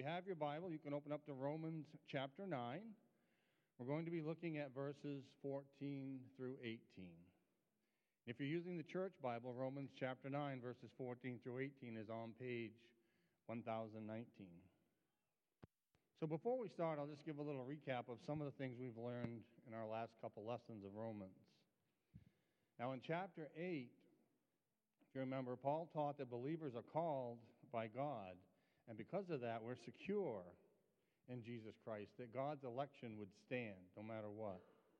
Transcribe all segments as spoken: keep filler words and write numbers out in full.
have your Bible, you can open up to Romans chapter nine. We're going to be looking at verses fourteen through eighteen. If you're using the church Bible, Romans chapter nine, verses fourteen through eighteen is on page one thousand nineteen. So before we start, I'll just give a little recap of some of the things we've learned in our last couple lessons of Romans. Now in chapter eight, if you remember, Paul taught that believers are called by God, and because of that, we're secure in Jesus Christ, that God's election would stand no matter what.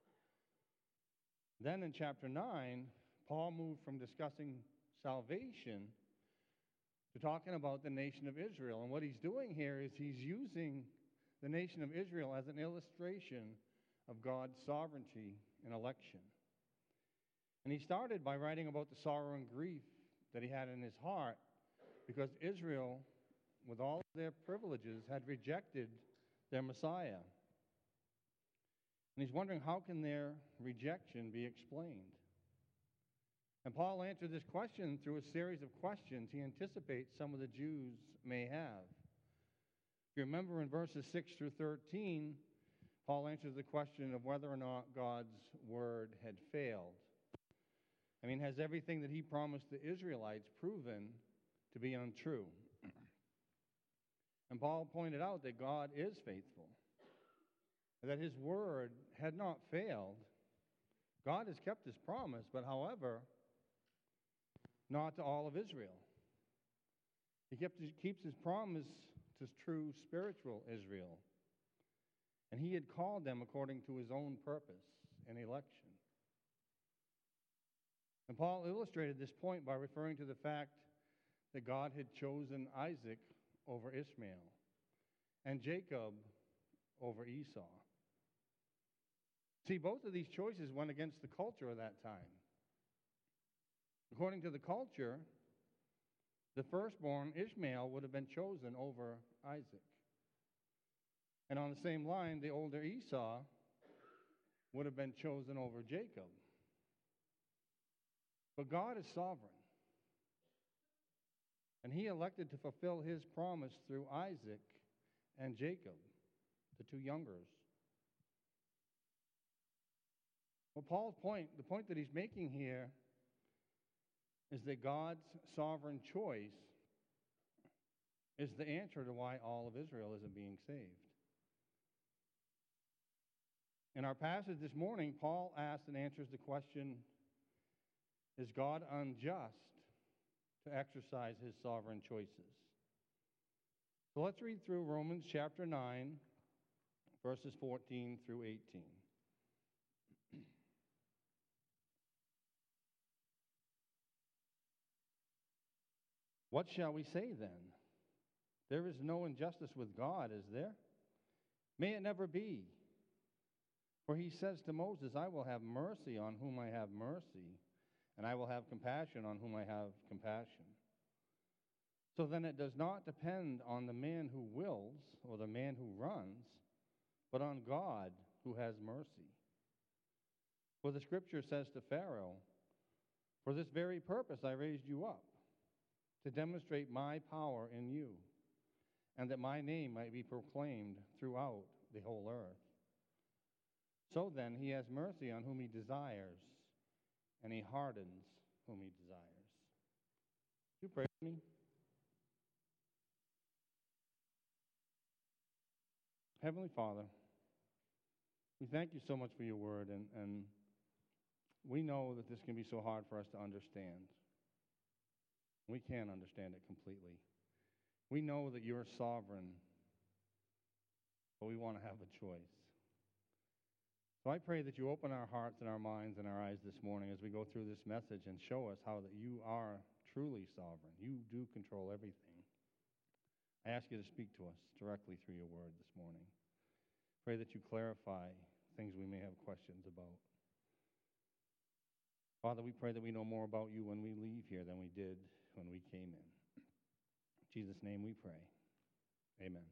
Then in chapter nine, Paul moved from discussing salvation to talking about the nation of Israel. And what he's doing here is he's using the nation of Israel as an illustration of God's sovereignty and election. And he started by writing about the sorrow and grief that he had in his heart because Israel, with all of their privileges, had rejected their Messiah. And he's wondering, how can their rejection be explained? And Paul answered this question through a series of questions he anticipates some of the Jews may have. If you remember in verses six through thirteen, Paul answers the question of whether or not God's word had failed. I mean, has everything that he promised the Israelites proven to be untrue? And Paul pointed out that God is faithful, that his word had not failed. God has kept his promise, but however, not to all of Israel. He kept, keeps his promise to true spiritual Israel. And he had called them according to his own purpose and election. And Paul illustrated this point by referring to the fact that God had chosen Isaac over Ishmael and Jacob over Esau. See, both of these choices went against the culture of that time. According to the culture, the firstborn, Ishmael, would have been chosen over Isaac. And on the same line, the older Esau would have been chosen over Jacob. But God is sovereign. And he elected to fulfill his promise through Isaac and Jacob, the two youngers. Well, Paul's point, the point that he's making here, is that God's sovereign choice is the answer to why all of Israel isn't being saved. In our passage this morning, Paul asks and answers the question, is God unjust to exercise his sovereign choices? So let's read through Romans chapter nine, verses fourteen through eighteen. What shall we say then? There is no injustice with God, is there? May it never be. For he says to Moses, I will have mercy on whom I have mercy, and I will have compassion on whom I have compassion. So then it does not depend on the man who wills or the man who runs, but on God who has mercy. For the scripture says to Pharaoh, for this very purpose I raised you up, to demonstrate my power in you, and that my name might be proclaimed throughout the whole earth. So then he has mercy on whom he desires, and he hardens whom he desires. Would you pray with me? Heavenly Father, we thank you so much for your word, and, and we know that this can be so hard for us to understand. We can't understand it completely. We know that you're sovereign, but we want to have a choice. So I pray that you open our hearts and our minds and our eyes this morning as we go through this message and show us how that you are truly sovereign. You do control everything. I ask you to speak to us directly through your word this morning. Pray that you clarify things we may have questions about. Father, we pray that we know more about you when we leave here than we did when we came in. In Jesus' name we pray. Amen.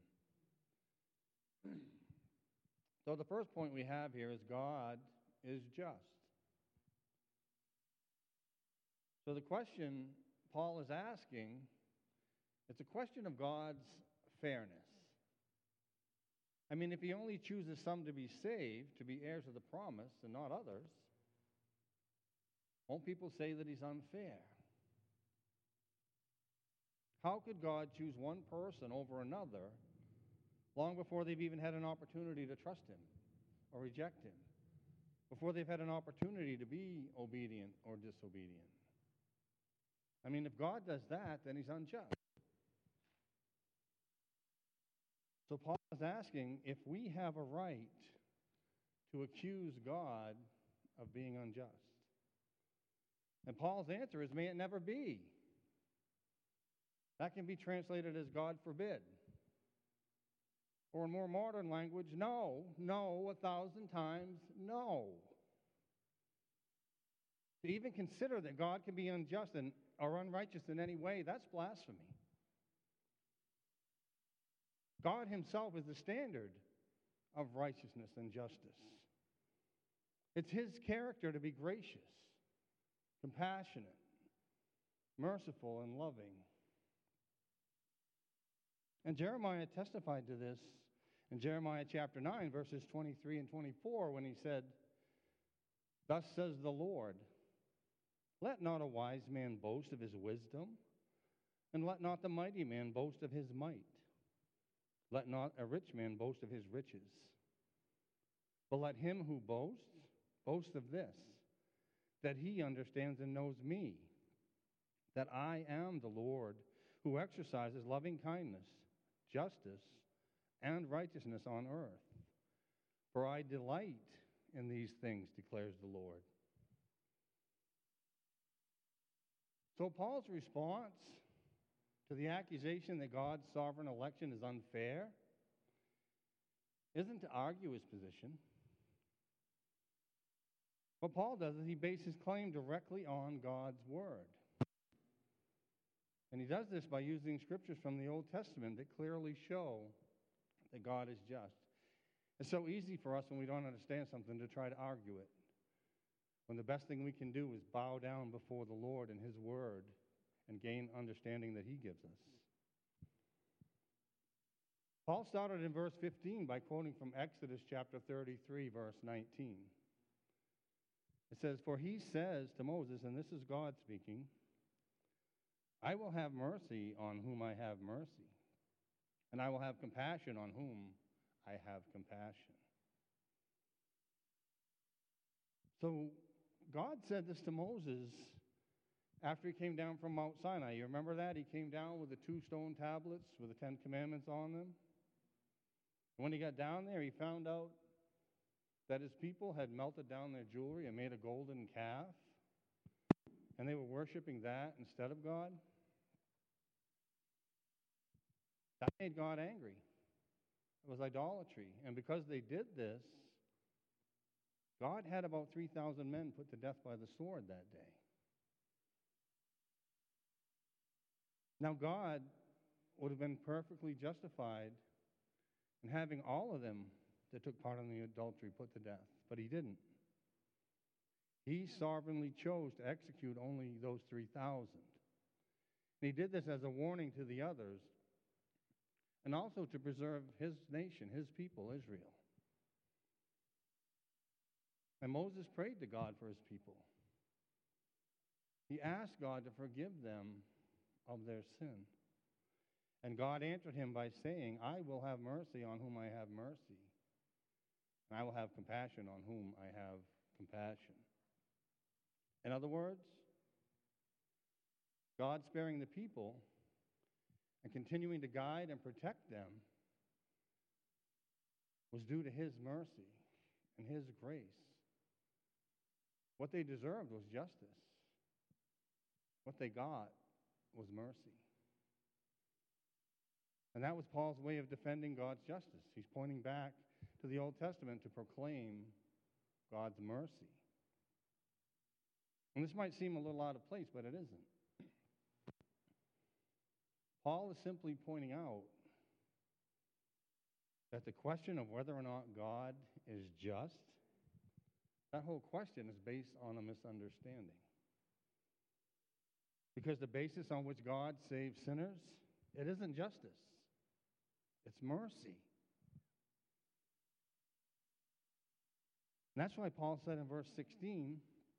So the first point we have here is God is just. So the question Paul is asking, it's a question of God's fairness. I mean, if he only chooses some to be saved, to be heirs of the promise, and not others, won't people say that he's unfair? How could God choose one person over another long before they've even had an opportunity to trust him or reject him, before they've had an opportunity to be obedient or disobedient? I mean, if God does that, then he's unjust. So Paul is asking if we have a right to accuse God of being unjust. And Paul's answer is, may it never be. That can be translated as God forbid. Or in more modern language, no, no, a thousand times no. To even consider that God can be unjust and, or unrighteous in any way, that's blasphemy. God himself is the standard of righteousness and justice. It's his character to be gracious, compassionate, merciful, and loving. And Jeremiah testified to this in Jeremiah chapter nine, verses twenty-three and twenty-four, when he said, "Thus says the Lord, let not a wise man boast of his wisdom, and let not the mighty man boast of his might. Let not a rich man boast of his riches. But let him who boasts, boast of this, that he understands and knows me, that I am the Lord, who exercises loving kindness, justice, and righteousness on earth. For I delight in these things, declares the Lord." So Paul's response to the accusation that God's sovereign election is unfair isn't to argue his position. What Paul does is he bases his claim directly on God's word. And he does this by using scriptures from the Old Testament that clearly show that God is just. It's so easy for us when we don't understand something to try to argue it, when the best thing we can do is bow down before the Lord and his word and gain understanding that he gives us. Paul started in verse fifteen by quoting from Exodus chapter thirty-three, verse nineteen. It says, "For he says to Moses," and this is God speaking, "I will have mercy on whom I have mercy, and I will have compassion on whom I have compassion." So God said this to Moses after he came down from Mount Sinai. You remember that? He came down with the two stone tablets with the Ten Commandments on them. And when he got down there, he found out that his people had melted down their jewelry and made a golden calf, and they were worshiping that instead of God. That made God angry. It was idolatry. And because they did this, God had about three thousand men put to death by the sword that day. Now, God would have been perfectly justified in having all of them that took part in the adultery put to death, but he didn't. He sovereignly chose to execute only those three thousand. And he did this as a warning to the others, and also to preserve his nation, his people, Israel. And Moses prayed to God for his people. He asked God to forgive them of their sin. And God answered him by saying, "I will have mercy on whom I have mercy, and I will have compassion on whom I have compassion." In other words, God sparing the people and continuing to guide and protect them was due to his mercy and his grace. What they deserved was justice. What they got was mercy. And that was Paul's way of defending God's justice. He's pointing back to the Old Testament to proclaim God's mercy. And this might seem a little out of place, but it isn't. Paul is simply pointing out that the question of whether or not God is just, that whole question is based on a misunderstanding. Because the basis on which God saves sinners, it isn't justice. It's mercy. And that's why Paul said in verse sixteen,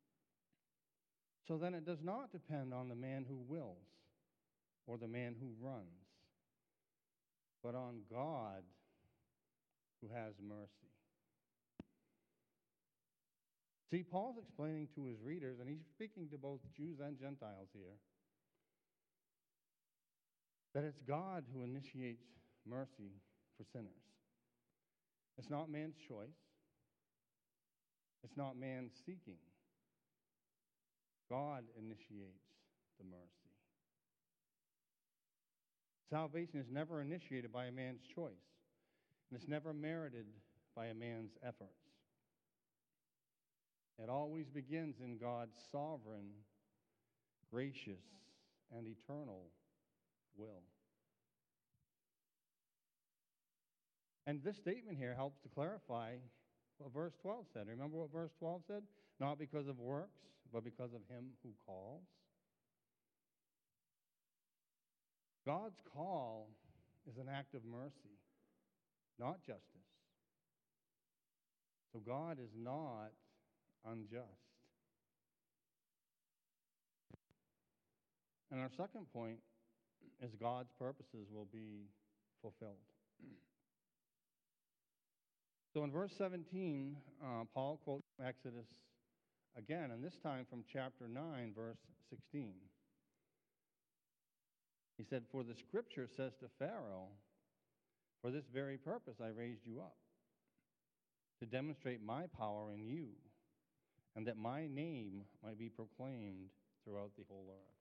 so then it does not depend on the man who wills or the man who runs, but on God who has mercy. See, Paul's explaining to his readers, and he's speaking to both Jews and Gentiles here, that it's God who initiates mercy for sinners. It's not man's choice. It's not man seeking. God initiates the mercy. Salvation is never initiated by a man's choice, and it's never merited by a man's efforts. It always begins in God's sovereign, gracious, and eternal will. And this statement here helps to clarify what verse twelve said. Remember what verse twelve said? Not because of works, but because of him who calls. God's call is an act of mercy, not justice. So God is not unjust. And our second point is God's purposes will be fulfilled. So in verse seventeen, uh, Paul quotes Exodus again, and this time from chapter nine, verse sixteen. He said, for the scripture says to Pharaoh, for this very purpose I raised you up, to demonstrate my power in you, and that my name might be proclaimed throughout the whole earth.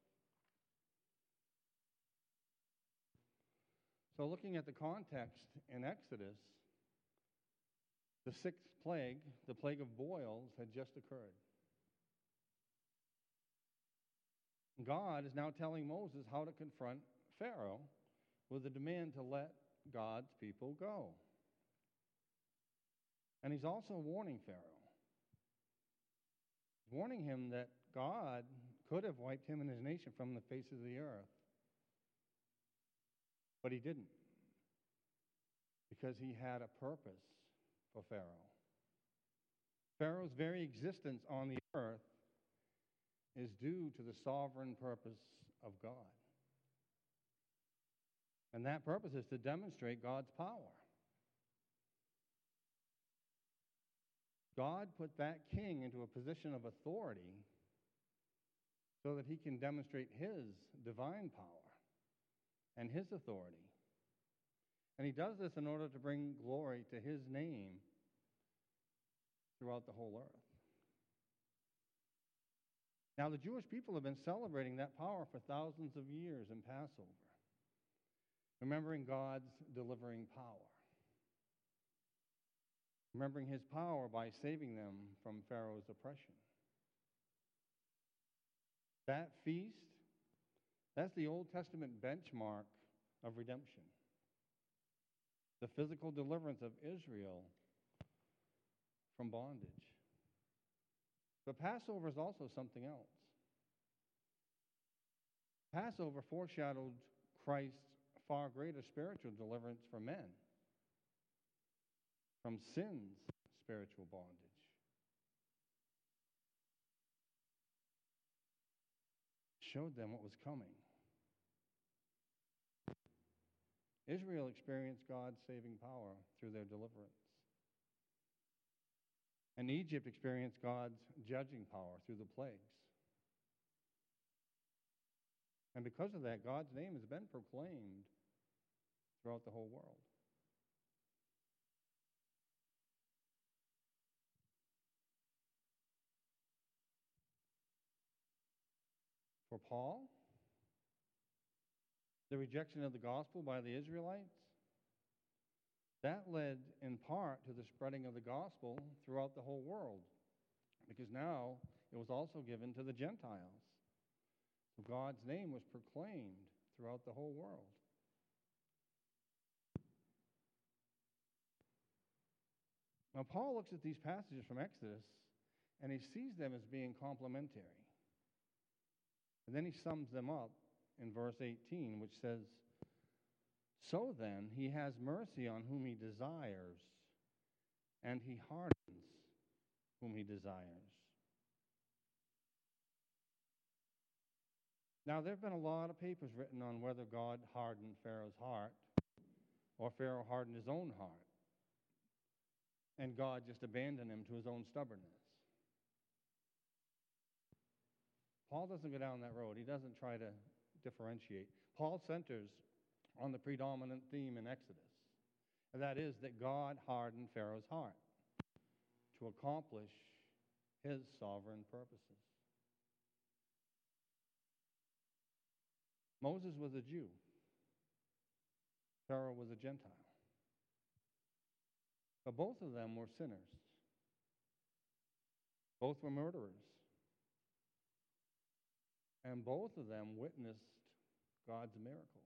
So looking at the context in Exodus, the sixth plague, the plague of boils, had just occurred. God is now telling Moses how to confront Pharaoh with a demand to let God's people go. And he's also warning Pharaoh. He's warning him that God could have wiped him and his nation from the face of the earth. But he didn't. Because he had a purpose for Pharaoh. Pharaoh's very existence on the earth is due to the sovereign purpose of God. And that purpose is to demonstrate God's power. God put that king into a position of authority so that he can demonstrate his divine power and his authority. And he does this in order to bring glory to his name throughout the whole earth. Now, the Jewish people have been celebrating that power for thousands of years in Passover, remembering God's delivering power, remembering his power by saving them from Pharaoh's oppression. That feast, that's the Old Testament benchmark of redemption. The physical deliverance of Israel from bondage. But Passover is also something else. Passover foreshadowed Christ's far greater spiritual deliverance for men from sin's spiritual bondage. Showed them what was coming. Israel experienced God's saving power through their deliverance. And Egypt experienced God's judging power through the plagues. And because of that, God's name has been proclaimed throughout the whole world. For Paul, the rejection of the gospel by the Israelites, that led in part to the spreading of the gospel throughout the whole world, because now it was also given to the Gentiles. So God's name was proclaimed throughout the whole world. Now, Paul looks at these passages from Exodus, and he sees them as being complementary. And then he sums them up in verse eighteen, which says, so then, he has mercy on whom he desires, and he hardens whom he desires. Now, there have been a lot of papers written on whether God hardened Pharaoh's heart or Pharaoh hardened his own heart, and God just abandoned him to his own stubbornness. Paul doesn't go down that road. He doesn't try to differentiate. Paul centers on the predominant theme in Exodus, and that is that God hardened Pharaoh's heart to accomplish his sovereign purposes. Moses was a Jew. Pharaoh was a Gentile. But both of them were sinners. Both were murderers. And both of them witnessed God's miracles.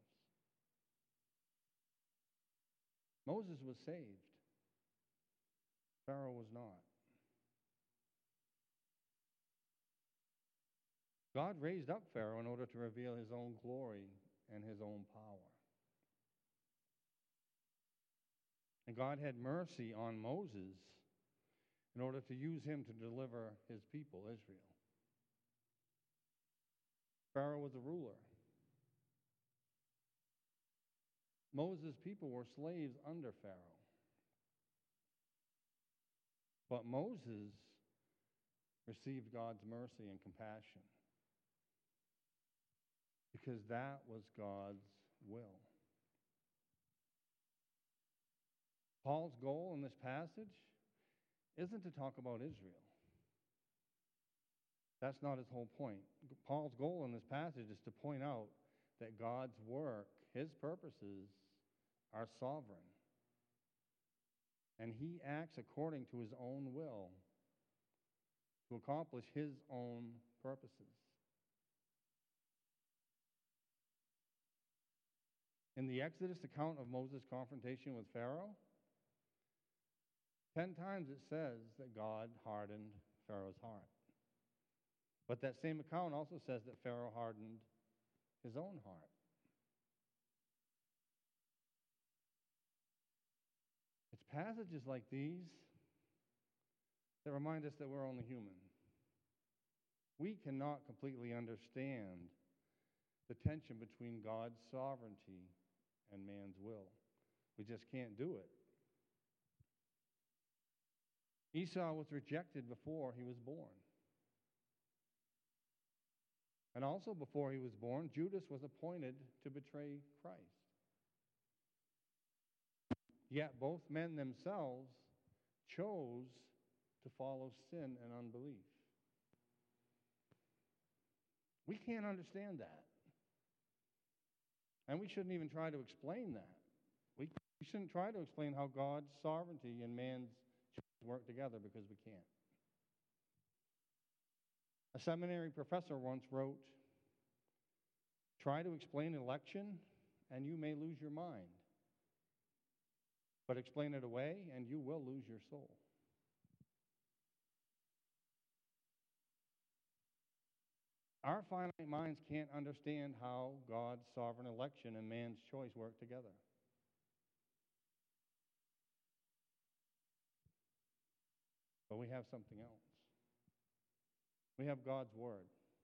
Moses was saved. Pharaoh was not. God raised up Pharaoh in order to reveal his own glory and his own power. And God had mercy on Moses in order to use him to deliver his people, Israel. Pharaoh was a ruler. Moses' people were slaves under Pharaoh. But Moses received God's mercy and compassion because that was God's will. Paul's goal in this passage isn't to talk about Israel. That's not his whole point. Paul's goal in this passage is to point out that God's work, his purposes, are sovereign. And he acts according to his own will to accomplish his own purposes. In the Exodus account of Moses' confrontation with Pharaoh, ten times it says that God hardened Pharaoh's heart. But that same account also says that Pharaoh hardened his own heart. It's passages like these that remind us that we're only human. We cannot completely understand the tension between God's sovereignty and man's will. We just can't do it. Esau was rejected before he was born. And also before he was born, Judas was appointed to betray Christ. Yet both men themselves chose to follow sin and unbelief. We can't understand that. And we shouldn't even try to explain that. We, we shouldn't try to explain how God's sovereignty and man's choice work together, because we can't. A seminary professor once wrote, "Try to explain election and you may lose your mind. But explain it away and you will lose your soul." Our finite minds can't understand how God's sovereign election and man's choice work together. But we have something else. We have God's Word.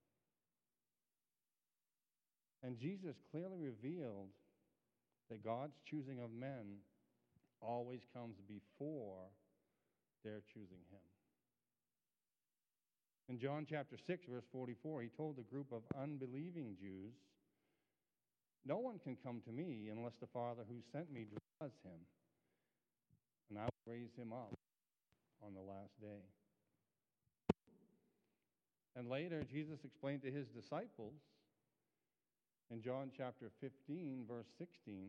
And Jesus clearly revealed that God's choosing of men always comes before their choosing him. In John chapter six, verse forty-four, he told a group of unbelieving Jews, "No one can come to me unless the Father who sent me draws him, and I will raise him up on the last day." And later, Jesus explained to his disciples in John chapter fifteen, verse sixteen,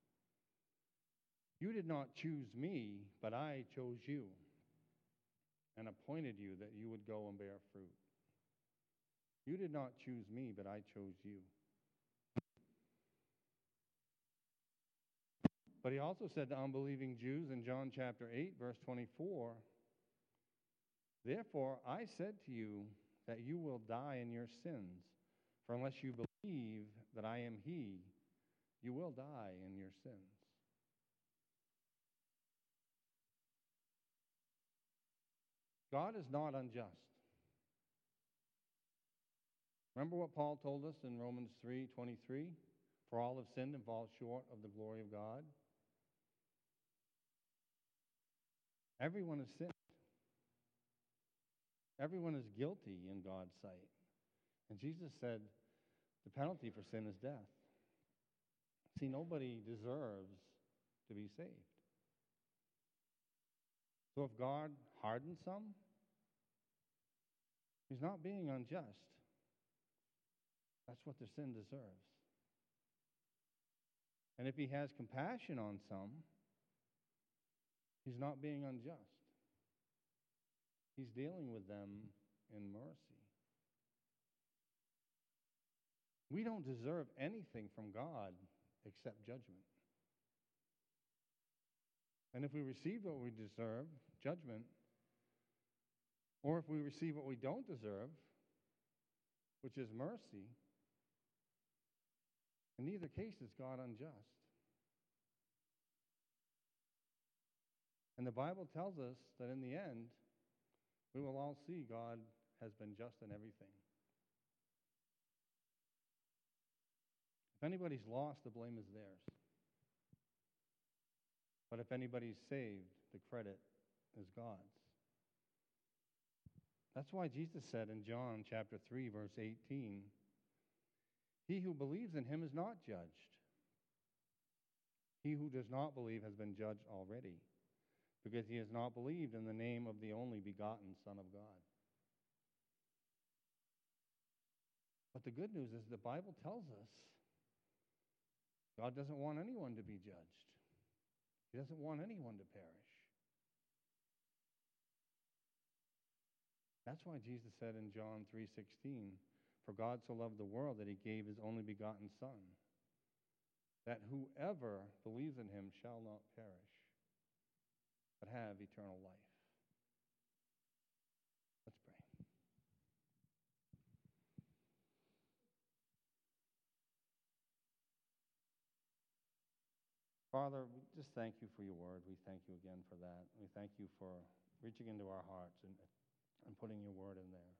"You did not choose me, but I chose you and appointed you that you would go and bear fruit. You did not choose me, but I chose you." But he also said to unbelieving Jews in John chapter eight, verse twenty-four, "Therefore I said to you that you will die in your sins, for unless you believe that I am he, you will die in your sins." God is not unjust. Remember what Paul told us in Romans three twenty-three? For all have sinned and fall short of the glory of God. Everyone has sinned. Everyone is guilty in God's sight. And Jesus said the penalty for sin is death. See, nobody deserves to be saved. So if God hardens some, he's not being unjust. That's what their sin deserves. And if he has compassion on some, he's not being unjust. He's dealing with them in mercy. We don't deserve anything from God except judgment. And if we receive what we deserve, judgment, or if we receive what we don't deserve, which is mercy, in neither case is God unjust. And the Bible tells us that in the end, we will all see God has been just in everything. If anybody's lost, the blame is theirs. But if anybody's saved, the credit is God's. That's why Jesus said in John chapter three, verse eighteen, he who believes in him is not judged. He who does not believe has been judged already, because he has not believed in the name of the only begotten Son of God. But the good news is the Bible tells us God doesn't want anyone to be judged. He doesn't want anyone to perish. That's why Jesus said in John three sixteen, for God so loved the world that he gave his only begotten Son, that whoever believes in him shall not perish, but have eternal life. Let's pray. Father, we just thank you for your word. We thank you again for that. We thank you for reaching into our hearts and, and putting your word in there.